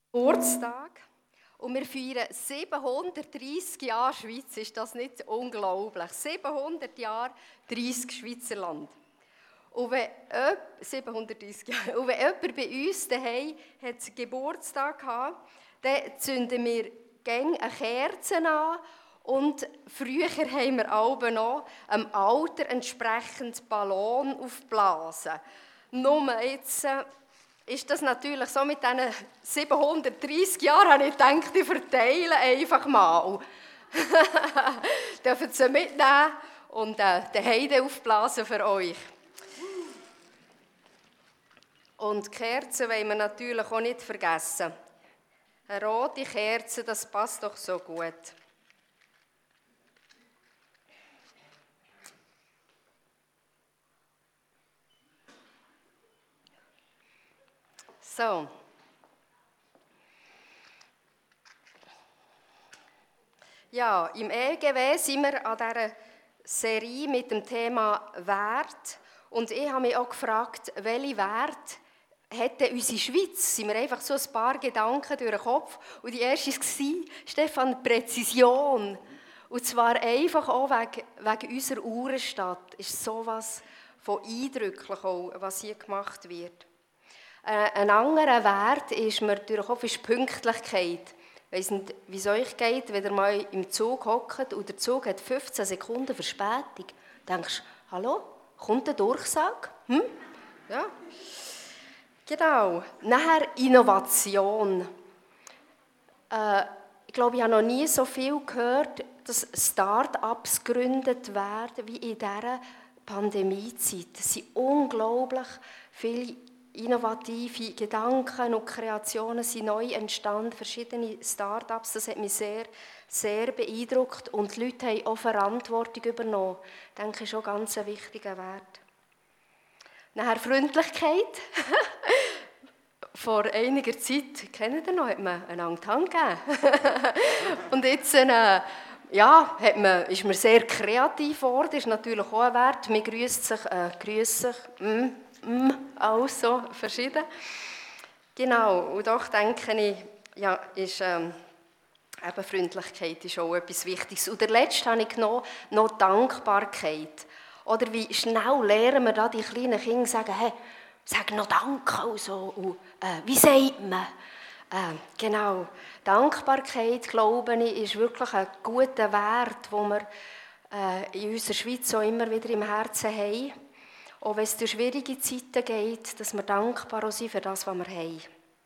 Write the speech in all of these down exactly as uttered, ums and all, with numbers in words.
Geburtstag und wir feiern siebenhundertdreissig Jahre Schweiz. Ist das nicht unglaublich? siebenhundert Jahre, dreißig Schweizerland. Und wenn, siebenhundertdreissig Jahre, und wenn jemand bei uns daheim hat Geburtstag hatte, dann zünden wir gerne eine Kerze an. Und früher haben wir auch noch einem Alter entsprechend Ballon aufgeblasen. Nur jetzt äh, ist das natürlich so mit diesen siebenhundertdreissig Jahren, habe ich gedacht, ich verteile einfach mal. Dürfen Sie mitnehmen und äh, den Heide aufblasen für euch. Und die Kerzen wollen wir natürlich auch nicht vergessen. Eine rote Kerze, das passt doch so gut. So. Ja, im E G W sind wir an dieser Serie mit dem Thema Wert. Und ich habe mich auch gefragt, welche Werte hat denn unsere Schweiz? Sind mir einfach so ein paar Gedanken durch den Kopf. Und die erste war, Stefan, Präzision. Und zwar einfach auch wegen, wegen unserer Uhrenstadt. Ist sowas von eindrücklich, auch, was hier gemacht wird. Ein anderer Wert ist mir durch den Kopf ist Pünktlichkeit. Ich weiss nicht, wie es euch geht, wenn ihr mal im Zug hockt und der Zug hat fünfzehn Sekunden Verspätung. Denkst du, hallo, kommt der Durchsage? Hm? Ja. Genau. Nachher Innovation. Äh, ich glaube, ich habe noch nie so viel gehört, dass Start-ups gegründet werden wie in dieser Pandemiezeit. Es sind unglaublich viele innovative Gedanken und Kreationen sind neu entstanden, verschiedene Start-ups. Das hat mich sehr, sehr beeindruckt und die Leute haben auch Verantwortung übernommen. Ich denke, das ist auch ganz ein wichtiger Wert. Nachher Freundlichkeit. Vor einiger Zeit, kennt ihr noch, hat man einander die Hand gegeben. Und jetzt äh, ja, hat man, ist man sehr kreativ geworden, ist natürlich auch ein Wert. Man grüßt sich, äh, grüßt sich, mm, mm, auch so verschieden. Genau, und doch denke ich, ja, ist, ähm, eben Freundlichkeit ist auch etwas Wichtiges. Und der letzte habe ich genommen, noch Dankbarkeit. Oder wie schnell lernen wir da die kleinen Kinder sagen, hey, sag noch Danke also. Und, äh, wie sagt man? Äh, genau. Dankbarkeit, glaube ich, ist wirklich ein guter Wert, den wir äh, in unserer Schweiz auch immer wieder im Herzen haben. Auch wenn es durch schwierige Zeiten geht, dass wir dankbar sind für das, was wir haben.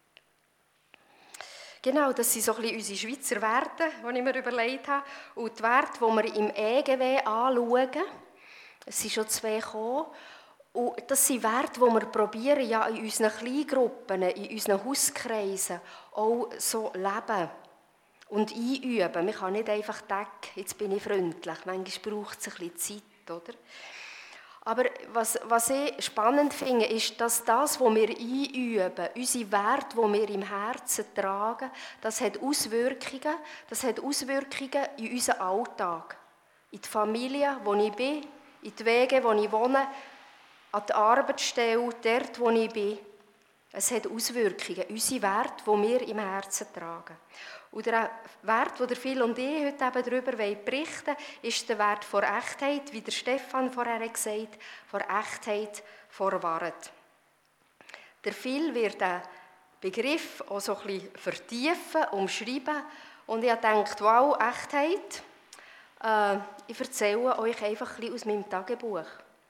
Genau, das sind so ein bisschen unsere Schweizer Werte, die ich mir überlegt habe. Und die Werte, die wir im E G W anschauen, es sind schon zwei gekommen. Und das sind Werte, die wir probieren, ja, in unseren Kleingruppen, in unseren Hauskreisen auch so leben und einüben. Man kann nicht einfach denken, jetzt bin ich freundlich. Manchmal braucht es ein bisschen Zeit, oder? Aber was, was ich spannend finde, ist, dass das, was wir einüben, unsere Werte, die wir im Herzen tragen, das hat Auswirkungen, das hat Auswirkungen in unseren Alltag. In die Familie, wo ich bin, in die Wege, wo ich wohne, an die Arbeitsstelle, dort, wo ich bin. Es hat Auswirkungen, unsere Werte, die wir im Herzen tragen. Und der Wert, den Phil und ich heute eben darüber berichten wollen, ist der Wert von Echtheit, wie der Stefan vorher gesagt hat, von Echtheit, vor Wahrheit. Der Phil wird den Begriff auch so ein bisschen vertiefen, umschreiben. Und ich habe gedacht, wow, Echtheit. Äh, ich erzähle euch einfach ein bisschen aus meinem Tagebuch.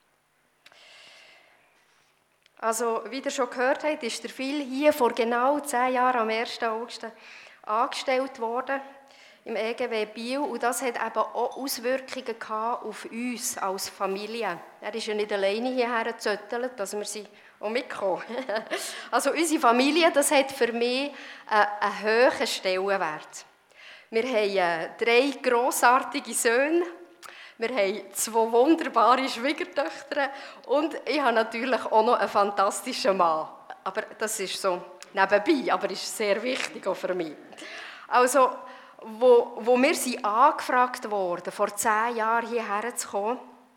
Also, wie ihr schon gehört habt, ist der Phil hier vor genau zehn Jahren am ersten August angestellt worden im E G W Biel. Und das hat eben auch Auswirkungen gehabt auf uns als Familie. Er ist ja nicht alleine hierher gezöttelt, dass wir sie auch mitkommen. Also unsere Familie, das hat für mich einen hohen Stellenwert. Wir haben drei grossartige Söhne. Wir haben zwei wunderbare Schwiegertöchter und ich habe natürlich auch noch einen fantastischen Mann. Aber das ist so nebenbei, aber ist sehr wichtig auch für mich. Also, wo, wo wir sind angefragt wurden, vor zehn Jahren hierher zu kommen,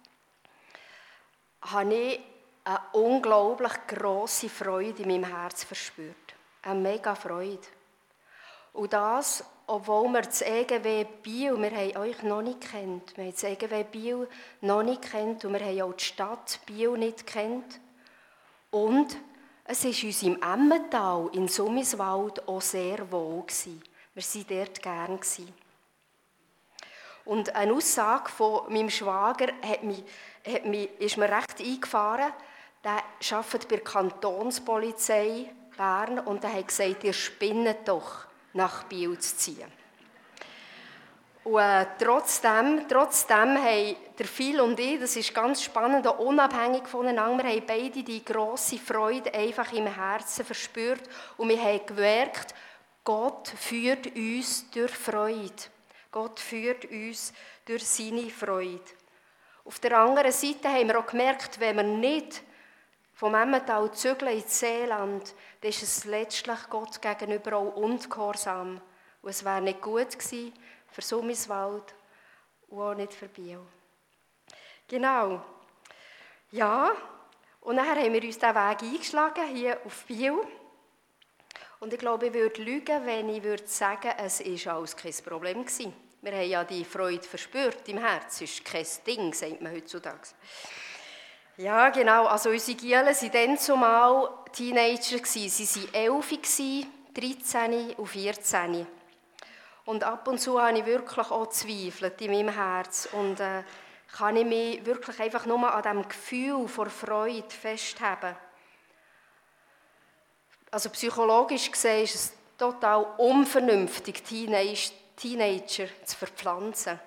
habe ich eine unglaublich grosse Freude in meinem Herz verspürt. Eine mega Freude. Und das, obwohl wir das E G W Biel, wir haben euch noch nicht kennt, wir haben das E G W Biel noch nicht kennt und wir haben auch die Stadt Biel nicht kennt. Und es war uns im Emmental, in Summiswald, auch sehr wohl gewesen. Wir waren dort gern gewesen. Und eine Aussage von meinem Schwager hat mich, hat mich, ist mir recht eingefahren. Der arbeitet bei der Kantonspolizei Bern und er hat gesagt, ihr spinnet doch, nach Biel zu ziehen. Und äh, trotzdem, trotzdem haben der Phil und ich, das ist ganz spannend, auch unabhängig voneinander, wir haben beide die grosse Freude einfach im Herzen verspürt und wir haben gemerkt, Gott führt uns durch Freude. Gott führt uns durch seine Freude. Auf der anderen Seite haben wir auch gemerkt, wenn wir nicht vom Emmental zügeln ins Seeland, dann ist es letztlich Gott gegenüber auch ungehorsam. Und es wäre nicht gut gewesen für Summiswald und auch nicht für Biel. Genau. Ja, und dann haben wir uns diesen Weg eingeschlagen, hier auf Biel. Und ich glaube, ich würde lügen, wenn ich würde sagen, es war alles kein Problem gewesen. Wir haben ja die Freude verspürt im Herzen. Es ist kein Ding, sagt man heutzutage. Ja, genau. Also unsere Gielen waren dann zumal Teenager. Sie waren elf, dreizehn und vierzehn. Und ab und zu habe ich wirklich auch gezweifelt in meinem Herz. Und äh, kann ich mich wirklich einfach nur an diesem Gefühl vor Freude festhalten. Also psychologisch gesehen ist es total unvernünftig, Teenager zu verpflanzen.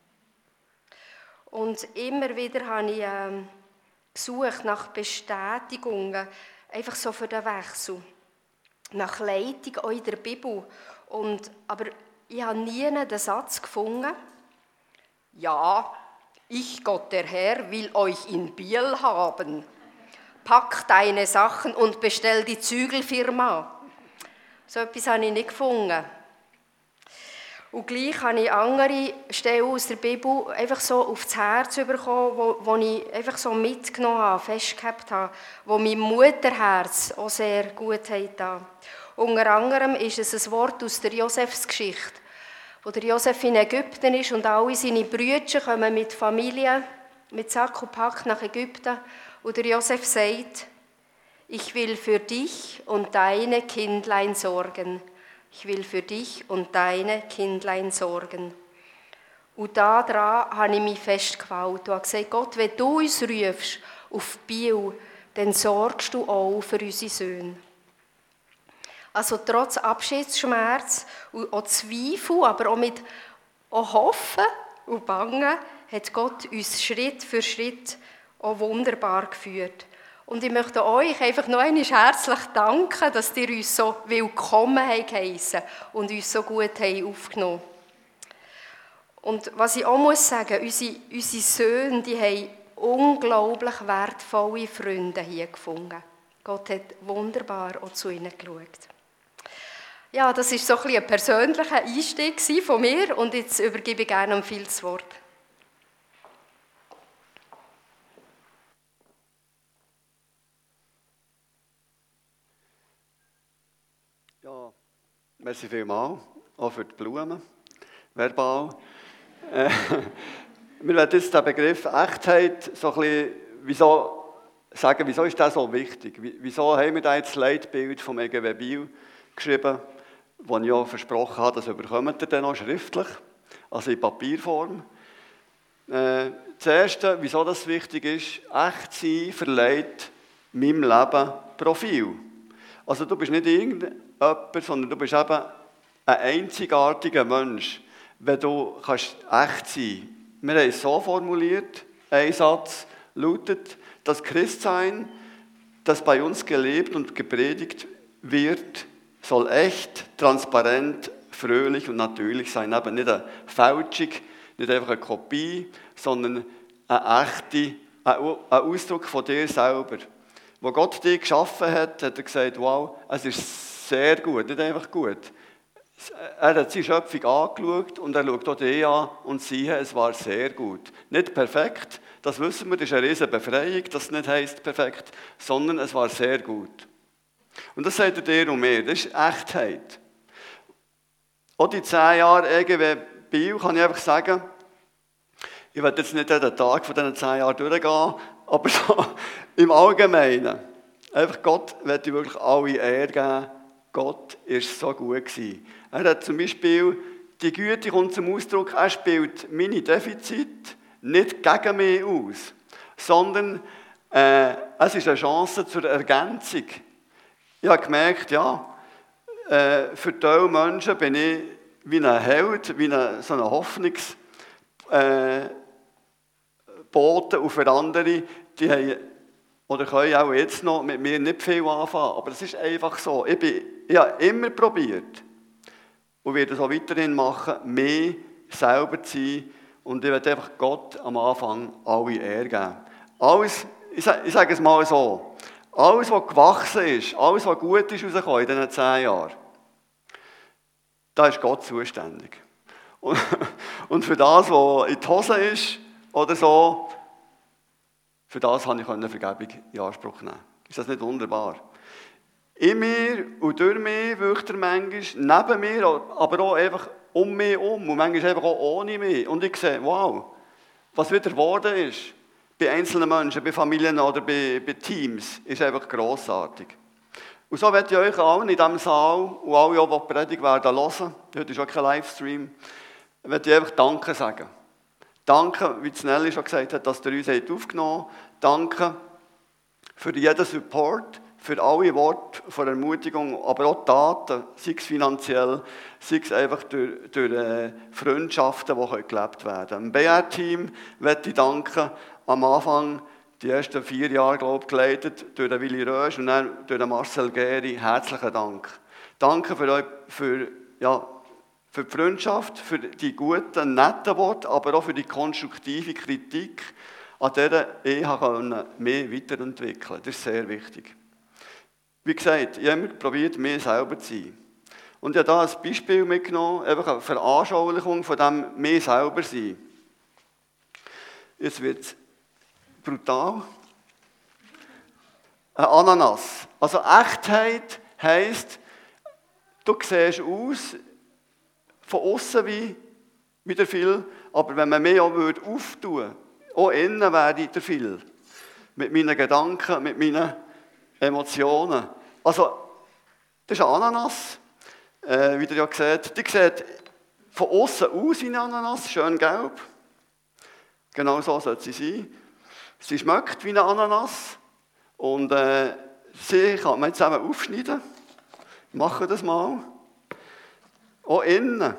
Und immer wieder habe ich äh, gesucht nach Bestätigungen, einfach so für den Wechsel. Nach Leitung auch in der Bibel. Und, aber ich habe nie den Satz gefunden, ja, ich, Gott der Herr, will euch in Biel haben. Pack deine Sachen und bestell die Zügelfirma. So etwas habe ich nicht gefunden. Und gleich habe ich andere Stellen aus der Bibel einfach so aufs Herz bekommen, wo, wo ich einfach so mitgenommen habe, festgehabt habe, wo mein Mutterherz auch sehr gut hat. Unter anderem ist es ein Wort aus der Josefsgeschichte, wo der Josef in Ägypten ist und alle seine Brüder kommen mit Familie, mit Sack und Pack nach Ägypten. Und der Josef sagt, ich will für dich und deine Kindlein sorgen. Ich will für dich und deine Kindlein sorgen. Und daran habe ich mich festgehalten und habe gesagt, Gott, wenn du uns rufst auf Biel, dann sorgst du auch für unsere Söhne. Also trotz Abschiedsschmerz und auch Zweifel, aber auch mit auch Hoffen und Bangen, hat Gott uns Schritt für Schritt auch wunderbar geführt. Und ich möchte euch einfach noch einmal herzlich danken, dass ihr uns so willkommen geheissen und uns so gut aufgenommen habt. Und was ich auch muss sagen, unsere, unsere Söhne, die haben unglaublich wertvolle Freunde hier gefunden. Gott hat wunderbar auch zu ihnen geschaut. Ja, das war so ein, ein persönlicher Einstieg von mir und jetzt übergebe ich gerne viel das Wort. Ja, merci vielmals, auch für die Blumen, verbal. Äh, wir werden jetzt den Begriff Echtheit so ein bisschen, wieso, sagen, wieso ist das so wichtig? Wieso haben wir da jetzt das Leitbild vom E G W Biel geschrieben, das ich auch versprochen habe, das bekommt ihr dann auch schriftlich, also in Papierform. Äh, das Erste, wieso das wichtig ist, echt sein verleiht meinem Leben Profil. Also du bist nicht irgendjemand, sondern du bist eben ein einzigartiger Mensch, wenn du kannst echt sein kannst. Wir haben es so formuliert, ein Satz lautet, das Christsein, das bei uns gelebt und gepredigt wird, soll echt, transparent, fröhlich und natürlich sein. Eben nicht eine Fälschung, nicht einfach eine Kopie, sondern eine echte, ein Ausdruck von dir selber. Wo Gott dich geschaffen hat, hat er gesagt, wow, es ist sehr gut, nicht einfach gut. Er hat seine Schöpfung angeschaut und er schaut auch dich an und siehe, es war sehr gut. Nicht perfekt, das wissen wir, das ist eine riesige Befreiung, das nicht heisst perfekt, sondern es war sehr gut. Und das sagt er dir und mir, das ist Echtheit. Auch die zehn Jahre E G W Biel kann ich einfach sagen, ich werde jetzt nicht jeden Tag von diesen zehn Jahren durchgehen, aber so im Allgemeinen. Einfach Gott möchte ich wirklich alle Ehre geben. Gott war so gut gewesen. Er hat zum Beispiel, die Güte kommt zum Ausdruck, er spielt meine Defizite nicht gegen mich aus, sondern äh, es ist eine Chance zur Ergänzung. Ich habe gemerkt, ja, äh, für diese Menschen bin ich wie ein Held, wie eine, so eine Hoffnungs- äh, Boten und für andere, die haben, oder können auch jetzt noch mit mir nicht viel anfangen. Aber es ist einfach so. Ich, bin, ich habe immer probiert und werde es auch weiterhin machen, mehr selber zu sein. Und ich werde einfach Gott am Anfang alle Ehre geben. Alles, ich sage, ich sage es mal so, alles, was gewachsen ist, alles, was gut ist rausgekommen in diesen zehn Jahren, da ist Gott zuständig. Und, und für das, was in die Hose ist, oder so, für das konnte ich Vergebung in Anspruch nehmen. Ist das nicht wunderbar? In mir und durch mich wirkt er manchmal, neben mir, aber auch einfach um mich um und manchmal einfach auch ohne mich. Und ich sehe, wow, was wieder geworden ist, bei einzelnen Menschen, bei Familien oder bei, bei Teams, ist einfach grossartig. Und so möchte ich euch allen in diesem Saal und alle, die die Predigt werden hören, heute ist auch kein Livestream, möchte ich einfach Danke sagen. Danke, wie Nelly schon gesagt hat, dass ihr uns aufgenommen habt. Danke für jeden Support, für alle Worte von Ermutigung, aber auch Taten, sei es finanziell, sei es einfach durch, durch äh, Freundschaften, die gelebt werden können. Im B R-Team möchte ich danken, am Anfang, die ersten vier Jahre, glaube ich, geleitet durch den Willi Rösch und dann durch den Marcel Geri. Herzlichen Dank. Danke für euch, für, ja, für die Freundschaft, für die guten, netten Worte, aber auch für die konstruktive Kritik, an der ich mich weiterentwickeln konnte. Das ist sehr wichtig. Wie gesagt, ich habe immer probiert, mir selber zu sein. Und ich habe hier ein Beispiel mitgenommen, einfach eine Veranschaulichung von dem mir selber sein. Jetzt wird es brutal. Ein Ananas. Also Echtheit heisst, du siehst aus, von außen wie, wie der Phil, aber wenn man mich auch auftun würde, auch innen wäre ich der Phil. Mit meinen Gedanken, mit meinen Emotionen. Also, das ist ein Ananas, äh, wie ihr ja seht. Die sieht von außen aus wie ein Ananas, schön gelb. Genau so sollte sie sein. Sie schmeckt wie ein Ananas. Und äh, sie kann man jetzt eben aufschneiden. Ich mache das mal. Auch innen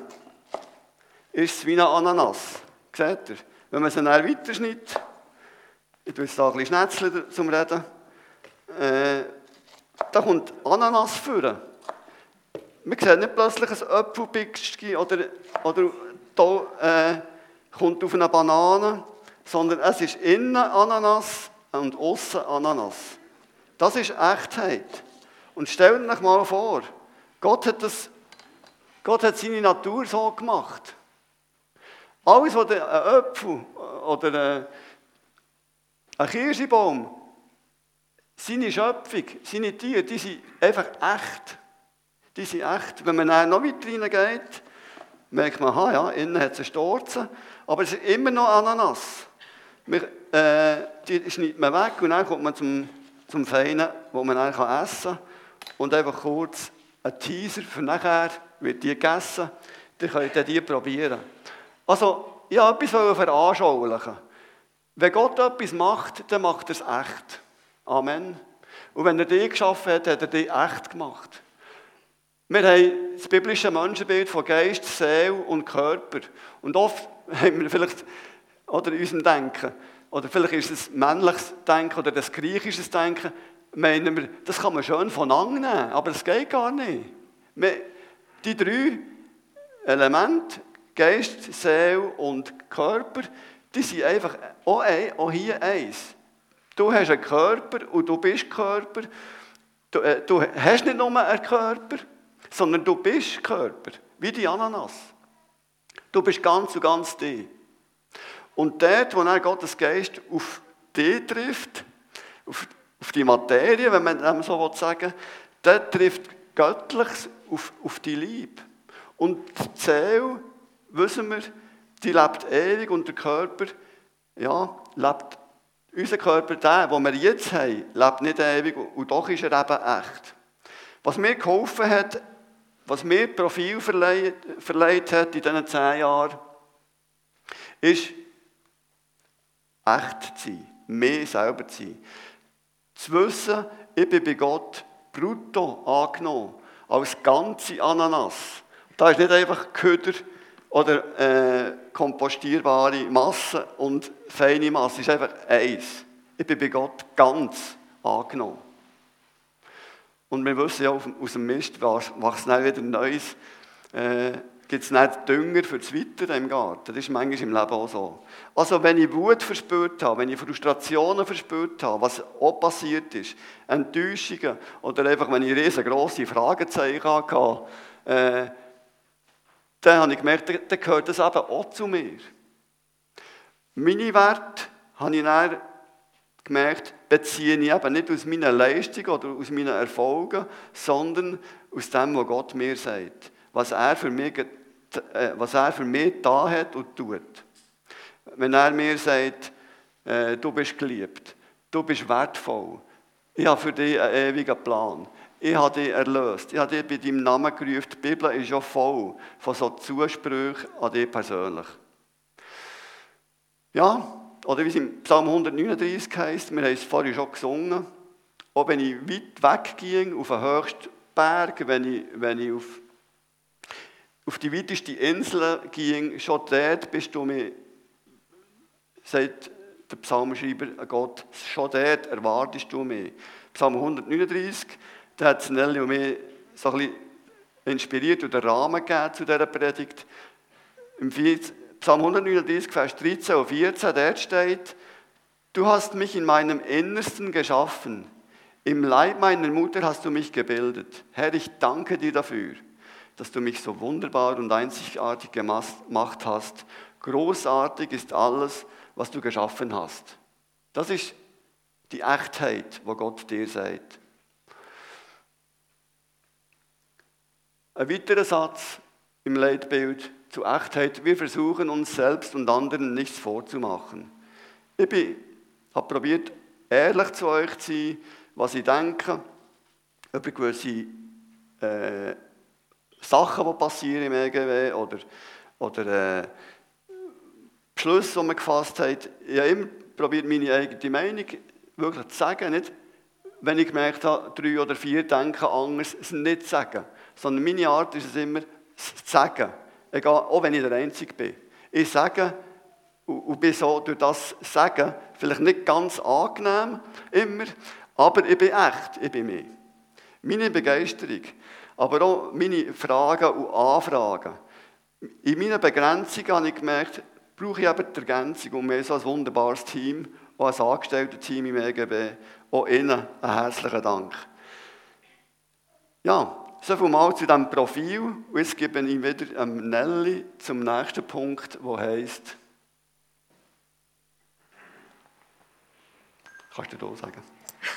ist es wie ein Ananas. Seht ihr? Wenn man sie dann weiterschneidet, ich tue jetzt hier ein bisschen Schnetzchen zum Reden, äh, da kommt Ananas vor. Man sieht nicht plötzlich ein Apfelbixchen oder, oder da äh, kommt auf eine Banane, sondern es ist innen Ananas und außen Ananas. Das ist Echtheit. Und stellt euch mal vor, Gott hat, das, Gott hat seine Natur so gemacht. Alles, was ein Apfel oder ein Kirschbaum, seine Schöpfung, seine Tiere, die sind einfach echt. Die sind echt. Wenn man dann noch weiter reingeht, merkt man, aha, ja, innen hat es eine Storze, aber es ist immer noch Ananas. Man, äh, die schneidet man weg und dann kommt man zum, zum Feinen, wo man dann essen kann. Und einfach kurz ein Teaser, für nachher wird die gegessen. Dann könnt ihr die probieren. Also, ich wollte etwas veranschaulichen. Wenn Gott etwas macht, dann macht er es echt. Amen. Und wenn er dich geschaffen hat, hat er dich echt gemacht. Wir haben das biblische Menschenbild von Geist, Seele und Körper. Und oft haben wir vielleicht, oder in unserem Denken, oder vielleicht ist es männliches Denken oder das griechisches Denken, meinen wir, das kann man schön voneinander nehmen, aber das geht gar nicht. Die drei Elemente, Geist, Seele und Körper, die sind einfach auch, ein, auch hier eins. Du hast einen Körper und du bist Körper. Du, äh, du hast nicht nur einen Körper, sondern du bist Körper, wie die Ananas. Du bist ganz und ganz dich. Und dort, wo dann Gottes Geist auf dich trifft, auf, auf die Materie, wenn man dem so sagen will, dort trifft Göttliches auf, auf die Liebe. Und die Seele, wissen wir, die lebt ewig und der Körper, ja, lebt, unser Körper, der, den wir jetzt haben, lebt nicht ewig und doch ist er eben echt. Was mir geholfen hat, was mir Profil verleiht, verleiht hat in diesen zehn Jahren, ist, echt zu sein, mehr selber zu sein. Zu wissen, ich bin bei Gott brutto angenommen, als ganze Ananas. Da ist nicht einfach Köder oder äh, kompostierbare Masse und feine Masse. Es ist einfach eins. Ich bin bei Gott ganz angenommen. Und wir wissen ja, aus dem Mist wächst dann wieder Neues. Äh, Gibt es nicht Dünger für das Weitere im Garten? Das ist manchmal im Leben auch so. Also wenn ich Wut verspürt habe, wenn ich Frustrationen verspürt habe, was auch passiert ist, Enttäuschungen oder einfach, wenn ich riesengroße Fragezeichen hatte, äh, dann habe ich gemerkt, dann gehört das eben auch zu mir. Meine Werte, habe ich dann gemerkt, beziehe ich eben nicht aus meiner Leistung oder aus meinen Erfolgen, sondern aus dem, was Gott mir sagt. Was er für mich, äh, was er für mich da hat und tut. Wenn er mir sagt, äh, du bist geliebt, du bist wertvoll, ich habe für dich einen ewigen Plan, ich habe dich erlöst, ich habe dich bei deinem Namen gerufen, die Bibel ist ja voll von so Zusprüchen an dich persönlich. Ja, oder wie es im Psalm hundertneununddreißig heisst, wir haben es vorhin schon gesungen, auch wenn ich weit wegging, auf den höchsten Berg, wenn ich, wenn ich auf auf die weiteste Insel ging, schon dort bist du mir, sagt der Psalmschreiber Gott, schon dort erwartest du mich. Psalm hundertneununddreißig, da hat es Nelly und mich so ein bisschen inspiriert und den Rahmen gegeben zu dieser Predigt. Im Psalm hundertneununddreißig, Vers dreizehn und vierzehn, dort steht, du hast mich in meinem Innersten geschaffen, im Leib meiner Mutter hast du mich gebildet. Herr, ich danke dir dafür, dass du mich so wunderbar und einzigartig gemacht hast. Großartig ist alles, was du geschaffen hast. Das ist die Echtheit, die Gott dir sagt. Ein weiterer Satz im Leitbild zur Echtheit. Wir versuchen uns selbst und anderen nichts vorzumachen. Ich bin, habe probiert, ehrlich zu euch zu sein, was ich denke, über gewisse äh, Sachen, die passieren im E G W oder, oder äh, Beschlüsse, die man gefasst hat. Ich habe immer probiert, meine eigene Meinung wirklich zu sagen. Nicht, wenn ich gemerkt habe, drei oder vier denken anders, es nicht zu sagen. Sondern meine Art ist es immer, es zu sagen. Egal, auch wenn ich der Einzige bin. Ich sage und, und bin so durch das Sagen vielleicht nicht ganz angenehm, immer, aber ich bin echt, ich bin mir. Meine Begeisterung, aber auch meine Fragen und Anfragen. In meinen Begrenzungen habe ich gemerkt, brauche ich eben die Ergänzung und mehr so ein wunderbares Team, auch ein Angestellten-Team im E G B. Auch Ihnen einen herzlichen Dank. Ja, so viel mal zu diesem Profil. Und jetzt gebe ich wieder ähm, Nelly zum nächsten Punkt, der heisst, kannst du da sagen?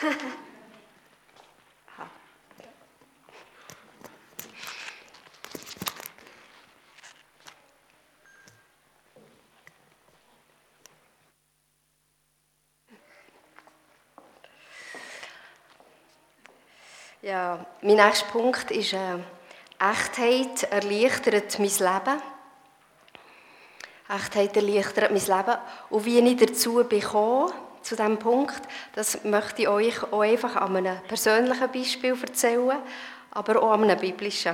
Ja, mein nächster Punkt ist, äh, Echtheit erleichtert mein Leben. Echtheit erleichtert mein Leben. Und wie ich dazu bekomme, zu diesem Punkt, das möchte ich euch auch einfach an einem persönlichen Beispiel erzählen, aber auch an einem biblischen.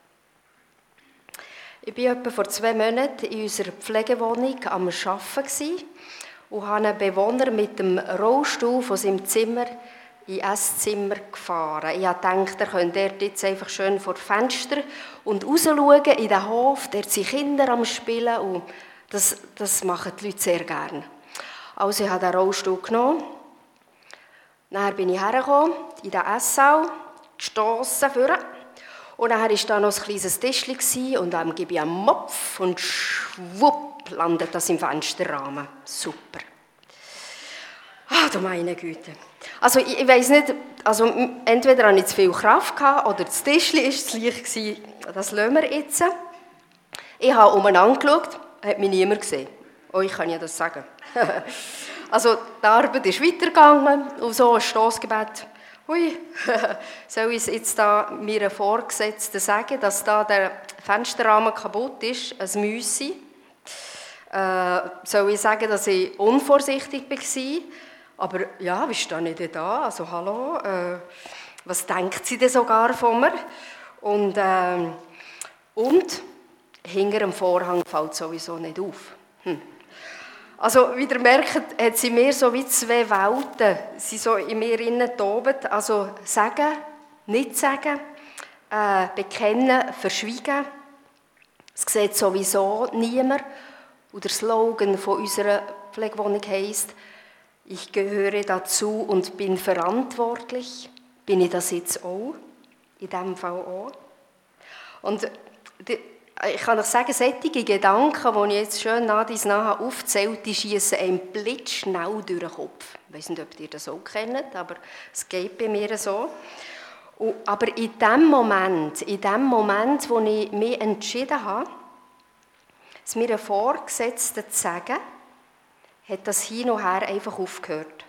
Ich war etwa vor zwei Monaten in unserer Pflegewohnung am Arbeiten und habe einen Bewohner mit dem Rollstuhl von seinem Zimmer in Esszimmer gefahren. Ich habe gedacht, er könnte dort jetzt einfach schön vor das Fenster und rausschauen in den Hof. Dort sind Kinder am Spielen und das, das machen die Leute sehr gerne. Also ich habe den Rollstuhl genommen. Dann bin ich hergekommen, in den Esssaal, gestossen vorne. Und dann war da noch ein kleines Tischchen und dann gebe ich einen Mopf und schwupp landet das im Fensterrahmen. Super. Ah, du meine Güte. Also ich, ich weiss nicht, also entweder hatte ich zu viel Kraft gehabt, oder das Tischchen war zu leicht gewesen. Das lassen wir jetzt. Ich habe umeinander geschaut, hat mich niemand gesehen. Euch kann ich das sagen. Also die Arbeit ist weitergegangen und so ein Stossgebet. Hui, soll ich jetzt da meiner Vorgesetzten sagen, dass da der Fensterrahmen kaputt ist, ein Müssi? Äh, soll ich sagen, dass ich unvorsichtig war? Aber ja, wie stehe ich denn da? Also hallo, äh, was denkt sie denn sogar von mir? Und, äh, und hinter dem Vorhang fällt sowieso nicht auf. Hm. Also, wie ihr merkt, hat sie mir so wie zwei Welten, sie so in mir innen toben. Also sagen, nicht sagen, äh, bekennen, verschweigen. Es sieht sowieso niemand. Und der Slogan von unserer Pflegewohnung heisst, ich gehöre dazu und bin verantwortlich. Bin ich das jetzt auch? In diesem Fall auch. Und die, ich kann euch sagen, solche Gedanken, die ich jetzt schön nach dies nachher aufzählt, die schiessen einem blitzschnell durch den Kopf. Ich weiss nicht, ob ihr das auch kennt, aber es geht bei mir so. Und, aber in dem Moment, in dem Moment, wo ich mich entschieden habe, es mir einen Vorgesetzten zu sagen, hat das hin und her einfach aufgehört.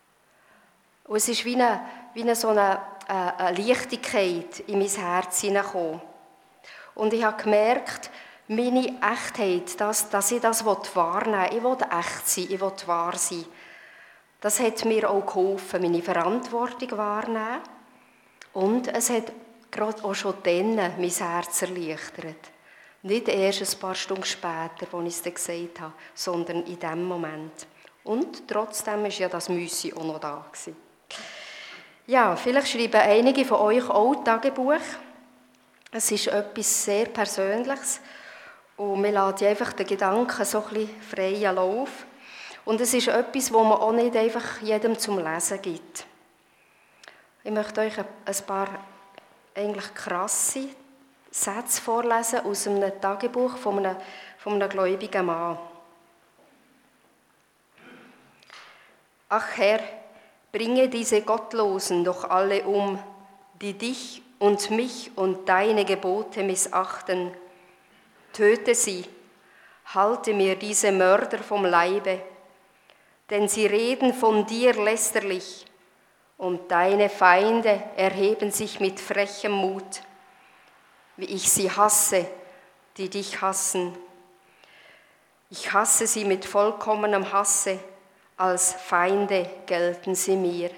Und es ist wie eine, wie eine so eine, eine Leichtigkeit in mein Herz hineingekommen. Und ich habe gemerkt, meine Echtheit, dass, dass ich das wahrnehmen will. Ich will echt sein, ich will wahr sein. Das hat mir auch geholfen, meine Verantwortung wahrnehmen. Und es hat gerade auch schon dann mein Herz erleichtert. Nicht erst ein paar Stunden später, als ich es dann gesagt habe, sondern in dem Moment. Und trotzdem war ja das Müssi auch noch da. Ja, vielleicht schreiben einige von euch auch Tagebuch. Es ist etwas sehr Persönliches und wir lassen einfach den Gedanken so ein bisschen freien Lauf. Und es ist etwas, wo man auch nicht einfach jedem zum Lesen gibt. Ich möchte euch ein paar eigentlich krasse Sätze vorlesen aus einem Tagebuch von einem, von einem gläubigen Mann. Ach Herr, bringe diese Gottlosen doch alle um, die dich und mich und deine Gebote missachten. Töte sie, halte mir diese Mörder vom Leibe, denn sie reden von dir lästerlich, und deine Feinde erheben sich mit frechem Mut, wie ich sie hasse, die dich hassen. Ich hasse sie mit vollkommenem Hasse, als Feinde gelten sie mir.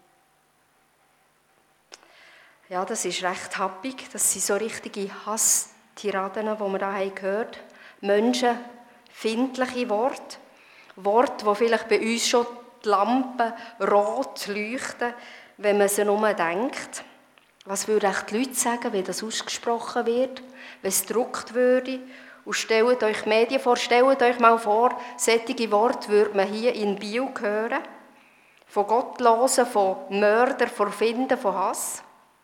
Ja, das ist recht happig. Das sind so richtige Hasstiraden, die wir da gehört haben. Menschenfindliche Worte. Worte, die vielleicht bei uns schon die Lampen rot leuchten, wenn man sie nur denkt. Was würden die Leute sagen, wenn das ausgesprochen wird, wenn es gedruckt würde? Und stellt euch die Medien vor, stellt euch mal vor, solche Worte würde man hier in Biel hören. Von Gottlosen, von Mördern, von Finden, von Hass.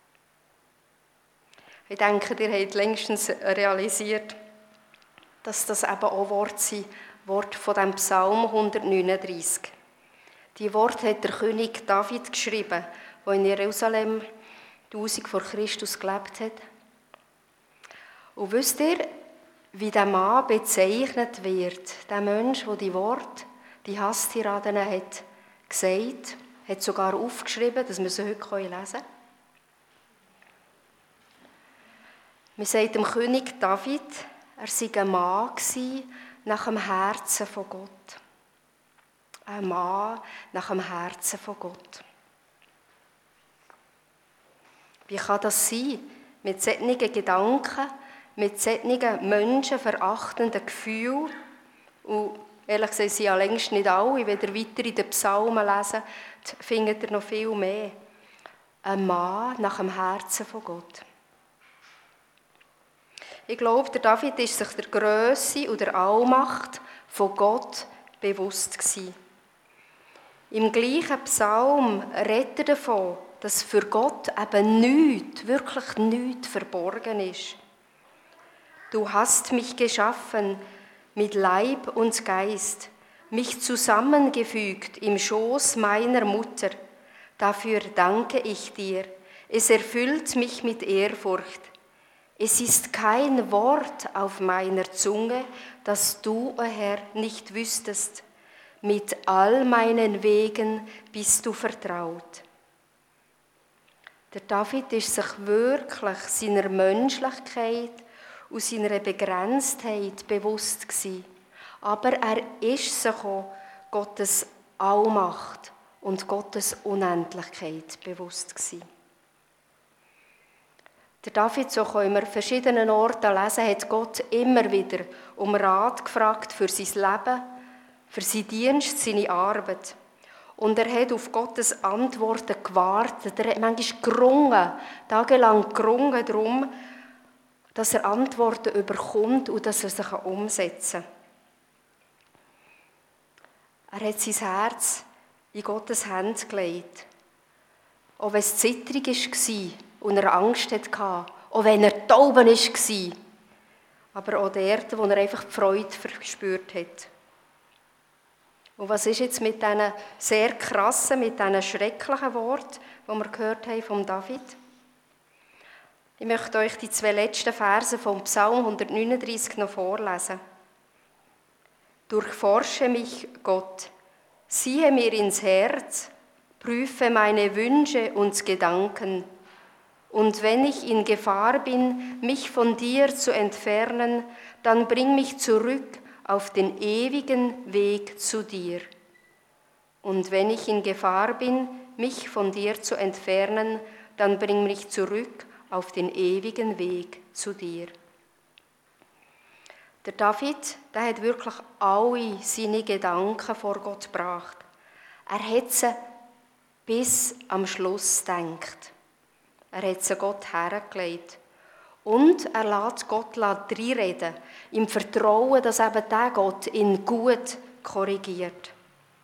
Ich denke, ihr habt längstens realisiert, dass das eben auch Worte sind, Worte von dem Psalm hundertneununddreißig. Die Worte hat der König David geschrieben, der in Jerusalem tausend vor Christus gelebt hat. Und wisst ihr, wie der Mann bezeichnet wird, der Mensch, der die Worte, die Hasstiraden hat gesagt, hat sogar aufgeschrieben, dass wir sie heute lesen können. Man sagt dem König David, er sei ein Mann nach dem Herzen von Gott. Ein Mann nach dem Herzen von Gott. Wie kann das sein? Mit solchen Gedanken, mit solchen menschenverachtenden Gefühlen. Und ehrlich gesagt, sind ja längst nicht alle. Wenn ihr weiter in den Psalmen lesen, findet ihr noch viel mehr. Ein Mann nach dem Herzen von Gott. Ich glaube, der David ist sich der Grösse und der Allmacht von Gott bewusst gewesen. Im gleichen Psalm redet er davon, dass für Gott eben nichts, wirklich nichts verborgen ist. Du hast mich geschaffen mit Leib und Geist, mich zusammengefügt im Schoß meiner Mutter. Dafür danke ich dir. Es erfüllt mich mit Ehrfurcht. Es ist kein Wort auf meiner Zunge, das du, o Herr, nicht wüsstest. Mit all meinen Wegen bist du vertraut. Der David ist sich wirklich seiner Menschlichkeit und seiner Begrenztheit bewusst gewesen. Aber er ist sich auch Gottes Allmacht und Gottes Unendlichkeit bewusst gewesen. Der David, so können wir an verschiedenen Orten lesen, hat Gott immer wieder um Rat gefragt für sein Leben, für seinen Dienst, seine Arbeit. Und er hat auf Gottes Antworten gewartet. Er hat manchmal gerungen, tagelang gerungen darum, dass er Antworten überkommt und dass er sie umsetzen kann. Er hat sein Herz in Gottes Hände gelegt. Auch wenn es zittrig war und er Angst hatte, auch wenn er taub war, aber auch dort, wo er einfach die Freude verspürt hat. Und was ist jetzt mit diesen sehr krassen, mit diesen schrecklichen Worten, die wir gehört haben vom David? Ich möchte euch die zwei letzten Verse vom Psalm hundertneununddreißig noch vorlesen. Durchforsche mich, Gott, siehe mir ins Herz, prüfe meine Wünsche und Gedanken. Und wenn ich in Gefahr bin, mich von dir zu entfernen, dann bring mich zurück auf den ewigen Weg zu dir. Und wenn ich in Gefahr bin, mich von dir zu entfernen, dann bring mich zurück auf den ewigen Weg zu dir. Der David, der hat wirklich alle seine Gedanken vor Gott gebracht. Er hat sie bis am Schluss gedacht. Er hat sie Gott hergelegt. Und er lässt Gott reinreden, im Vertrauen, dass eben der Gott ihn gut korrigiert.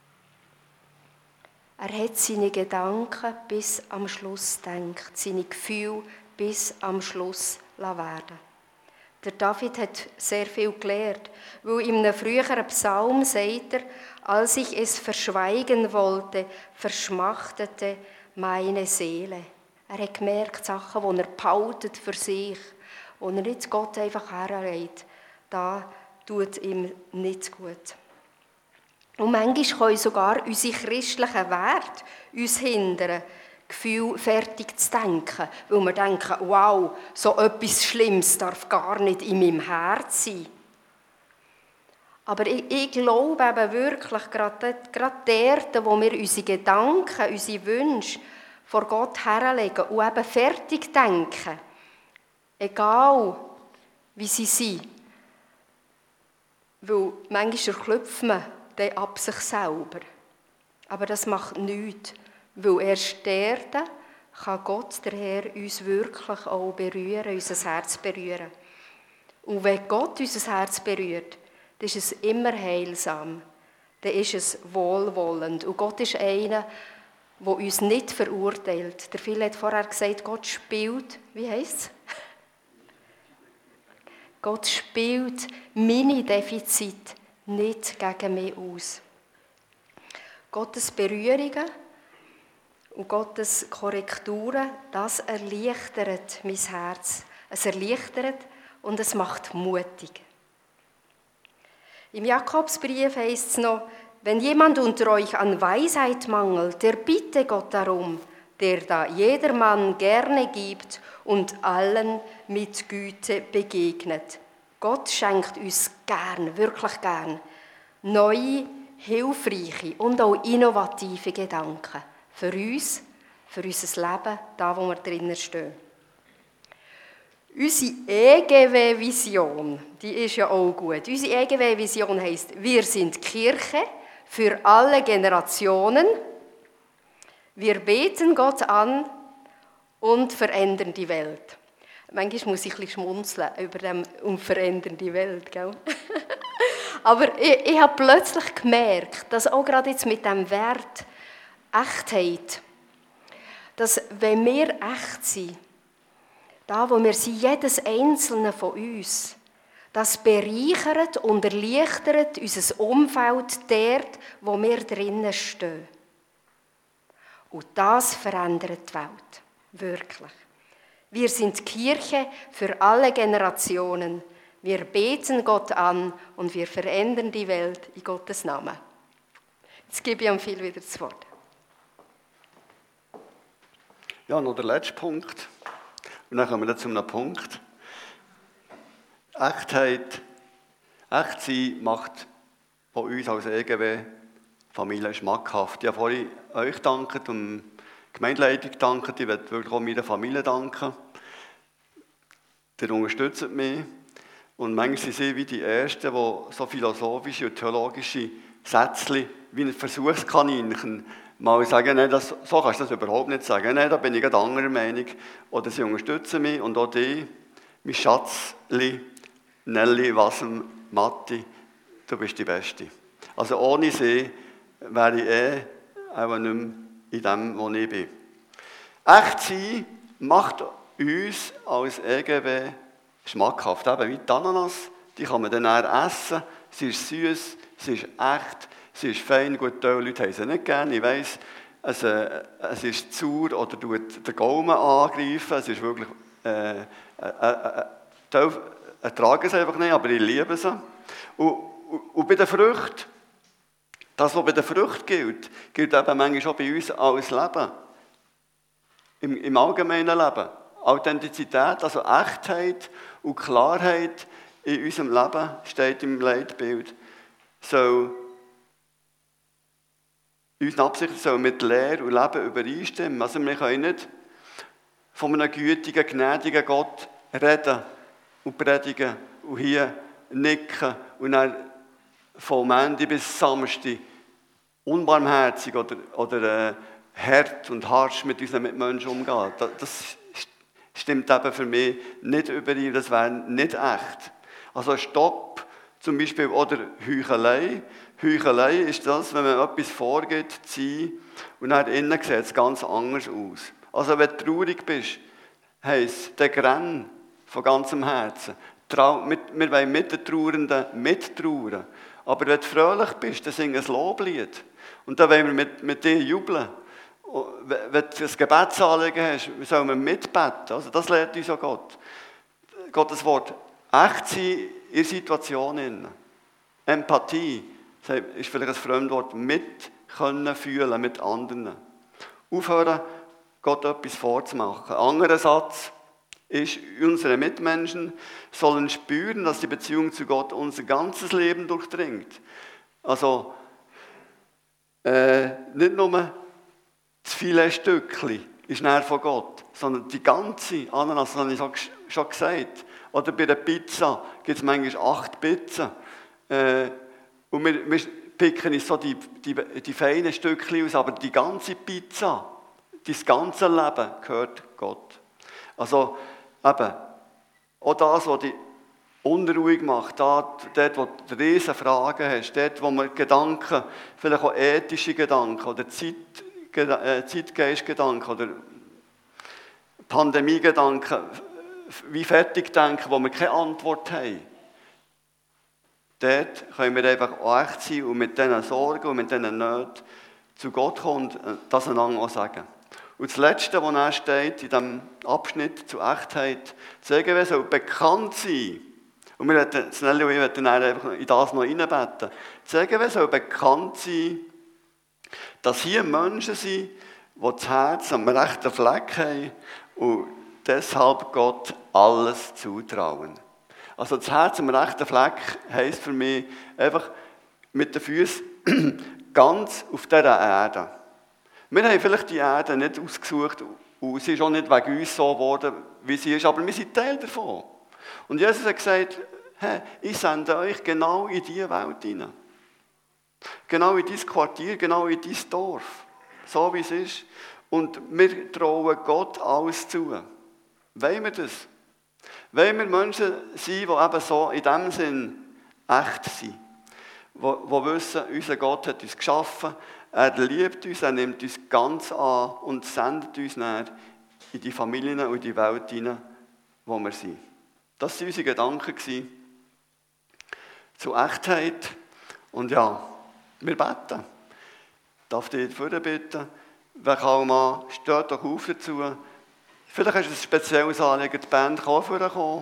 Er hat seine Gedanken bis am Schluss gedacht, seine Gefühle bis am Schluss werden. Der David hat sehr viel gelernt, weil in einem früheren Psalm sagt er, als ich es verschweigen wollte, verschmachtete meine Seele. Er hat gemerkt, Sachen, die er behaltet für sich, die er nicht Gott einfach herlegt, da tut ihm nicht gut. Und manchmal können sogar unsere christlichen Werte uns hindern, Gefühl fertig zu denken, weil wir denken, wow, so etwas Schlimmes darf gar nicht in meinem Herz sein. Aber ich, ich glaube eben wirklich, gerade, gerade dort, wo wir unsere Gedanken, unsere Wünsche vor Gott herlegen und eben fertig denken, egal wie sie sind. Weil manchmal erklüpft man dann ab sich selber. Aber das macht nichts, weil erst dort kann Gott, der Herr, uns wirklich auch berühren, unser Herz berühren. Und wenn Gott unser Herz berührt, dann ist es immer heilsam, dann ist es wohlwollend. Und Gott ist einer, der uns nicht verurteilt. Der Phil hat vorher gesagt, Gott spielt, wie heisst es? Gott spielt meine Defizite nicht gegen mich aus. Gottes Berührungen und Gottes Korrekturen, das erleichtert mein Herz. Es erleichtert und es macht mutig. Im Jakobsbrief heißt es noch, wenn jemand unter euch an Weisheit mangelt, der bitte Gott darum, der da jedermann gerne gibt und allen mit Güte begegnet. Gott schenkt uns gern, wirklich gern, neue, hilfreiche und auch innovative Gedanken für uns, für unser Leben, da wo wir drinnen stehen. Unsere E G W-Vision, die ist ja auch gut. Unsere E G W-Vision heisst, wir sind Kirche für alle Generationen. Wir beten Gott an und verändern die Welt. Manchmal muss ich ein bisschen schmunzeln über dem um verändern die Welt, gell? Aber ich, ich habe plötzlich gemerkt, dass auch gerade jetzt mit dem Wert Echtheit, dass wenn wir echt sind, da wo wir sind, jedes Einzelne von uns, das bereichert und erleichtert unser Umfeld dort, wo wir drinnen stehen. Und das verändert die Welt. Wirklich. Wir sind Kirche für alle Generationen. Wir beten Gott an und wir verändern die Welt in Gottes Namen. Jetzt gebe ich ihm viel wieder das Wort. Ja, noch der letzte Punkt. Und dann kommen wir zu einem Punkt. Echtheit, echt sein macht von uns als E G W-Familie schmackhaft. Ich habe vorhin euch gedankt und die Gemeindeleitung gedankt. Ich möchte wirklich auch meiner Familie danken. Die unterstützen mich. Und manchmal sind sie wie die Ersten, die so philosophische und theologische Sätze wie ein Versuchskaninchen mal sagen, nein, das, so kannst du das überhaupt nicht sagen. Nein, da bin ich eine andere Meinung. Oder sie unterstützen mich und auch die, mein Schatzli, Nelly, Wasem, Matti, du bist die Beste. Also ohne sie wäre ich eh auch nicht mehr in dem, wo ich bin. Echt sein macht uns als E G W schmackhaft. Eben wie die Ananas, die kann man dann eher essen. Sie ist süß, sie ist echt. Sie ist fein, gut, die Leute haben sie nicht gerne. Ich weiss, es, äh, es ist sauer oder tut den Gaumen angreifen. Es ist wirklich, äh, äh, äh, äh, ertragen sie einfach nicht, aber ich liebe sie. Und, und, und bei den Früchten, das, was bei den Früchten gilt, gilt eben manchmal auch bei uns als Leben. Im, im allgemeinen Leben. Authentizität, also Echtheit und Klarheit in unserem Leben steht im Leitbild. So, unsere Absicht soll mit Lehre und Leben übereinstimmen. Also wir können nicht von einem gütigen, gnädigen Gott reden und predigen und hier nicken und dann von Montag bis Samstag unbarmherzig oder, oder äh, hart und harsch mit unseren Mitmenschen umgehen. Das, das stimmt eben für mich nicht überein, das wäre nicht echt. Also Stopp, zum Beispiel, oder Heuchelei. Heuchelei ist das, wenn man etwas vorgeht, ziehen und dann innen sieht es ganz anders aus. Also wenn du traurig bist, heisst der Grenn von ganzem Herzen. Trau, mit, wir wollen mit den Trauernden mittrauern. Aber wenn du fröhlich bist, dann sing ein Loblied. Und dann wollen wir mit, mit dir jubeln. Wenn du ein Gebetsanliegen hast, sollen wir mitbeten. Also das lehrt uns auch Gott. Gottes Wort. Echt sein in der Situation. Empathie ist vielleicht ein Fremdwort. Mit können fühlen mit anderen. Aufhören, Gott etwas vorzumachen. Ein anderer Satz ist, unsere Mitmenschen sollen spüren, dass die Beziehung zu Gott unser ganzes Leben durchdringt. Also äh, nicht nur das Filetstückchen ist näher von Gott, sondern die ganze Ananas, das habe ich schon gesagt. Oder bei der Pizza gibt es manchmal acht Pizzen. Äh, und wir, wir picken uns so die, die, die feinen Stückchen aus, aber die ganze Pizza, das ganze Leben gehört Gott. Also eben, auch das, was dich unruhig macht, dort, dort wo du riesen Fragen hast, dort, wo man Gedanken, vielleicht auch ethische Gedanken oder Zeit, äh, Zeitgeistgedanken oder Pandemiegedanken, wie fertig denken, wo wir keine Antwort haben. Dort können wir einfach auch echt sein und mit diesen Sorgen und mit diesen Nöten zu Gott kommen und das einander auch sagen. Und das Letzte, was da steht, in diesem Abschnitt zu Echtheit, das E G W soll bekannt sein. Und wir werden, Nelly und ich werden einfach in das noch reinbeten. Das E G W soll bekannt sein, dass hier Menschen sind, die das Herz am rechten Fleck haben und deshalb Gott alles zutrauen. Also das Herz am rechten Fleck heisst für mich einfach mit den Füßen ganz auf dieser Erde. Wir haben vielleicht die Erde nicht ausgesucht und sie ist auch nicht wegen uns so geworden, wie sie ist, aber wir sind Teil davon. Und Jesus hat gesagt, hey, ich sende euch genau in diese Welt hinein. Genau in dieses Quartier, genau in dieses Dorf. So wie es ist. Und wir trauen Gott alles zu. Wollen wir das? Wollen wir Menschen sein, die eben so in diesem Sinn echt sind? Die, die wissen, unser Gott hat uns geschaffen, er liebt uns, er nimmt uns ganz an und sendet uns näher in die Familien und in die Welt hinein, wo wir sind. Das waren unsere Gedanken zu Echtheit. Und ja, wir beten. Ich darf dich vorne bitten. Wer kann mal, steht doch auf dazu. Vielleicht hast du ein spezielles Anliegen, die Band kann vorkommen.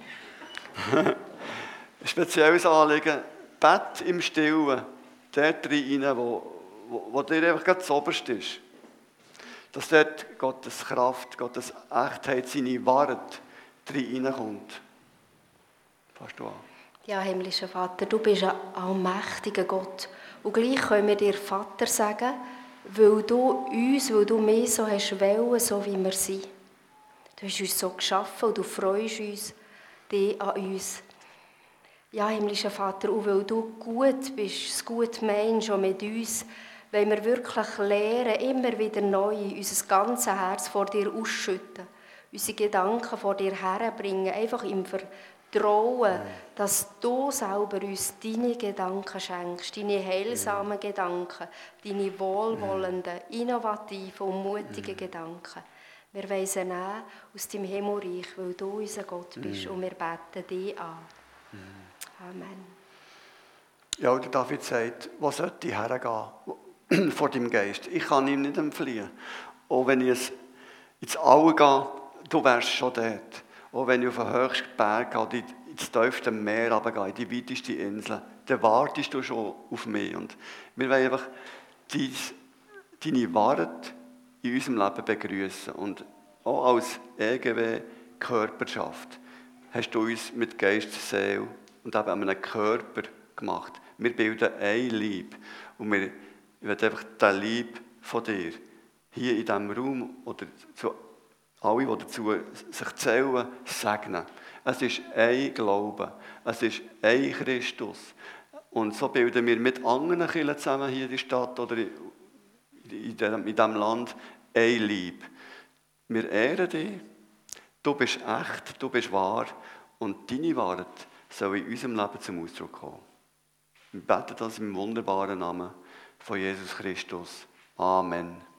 Ein spezielles Anliegen, Bett im Stillen, dort rein, wo, wo, wo dir einfach ganz oberst ist. Dass dort Gottes Kraft, Gottes Echtheit, seine Wahrheit reinkommt. Fasst du an? Ja, himmlischer Vater, du bist ein allmächtiger Gott. Und gleich können wir dir Vater sagen, weil du uns, weil du mich so hast wollen, so wie wir sind. Du hast uns so geschaffen und du freust uns, dich an uns. Ja, himmlischer Vater, und weil du gut bist, das gut meinst auch mit uns, wollen wir wirklich lernen, immer wieder neu unser ganzes Herz vor dir ausschütten, unsere Gedanken vor dir herbringen, einfach im Vertrauen, dass du selber uns deine Gedanken schenkst, deine heilsamen Gedanken, deine wohlwollenden, innovativen und mutigen Gedanken. Wir wollen sie nehmen aus deinem Himmelreich, weil du unser Gott bist und wir beten dich an. Amen. Ja, und David sagt, wo sollte ich hergehen vor deinem Geist? Ich kann ihm nicht entfliehen. Auch wenn ich es ins All gehe, du wärst schon dort. Auch wenn ich auf den höchsten Berg gehe, ins tiefste Meer runtergehe, in die weiteste Insel, dann wartest du schon auf mich. Und wir wollen einfach deine Wahrheit in unserem Leben begrüßen. Und auch als E G W-Körperschaft hast du uns mit Geist, Seele und eben einem Körper gemacht. Wir bilden ein Leib. Und wir wollen einfach den Leib von dir hier in diesem Raum oder zu alle, die dazu sich zählen, segnen. Es ist ein Glaube. Es ist ein Christus. Und so bilden wir mit anderen Kirchen zusammen hier in der Stadt oder in diesem, in diesem Land ein Leib. Wir ehren dich. Du bist echt, du bist wahr. Und deine Wahrheit soll in unserem Leben zum Ausdruck kommen. Wir beten das im wunderbaren Namen von Jesus Christus. Amen.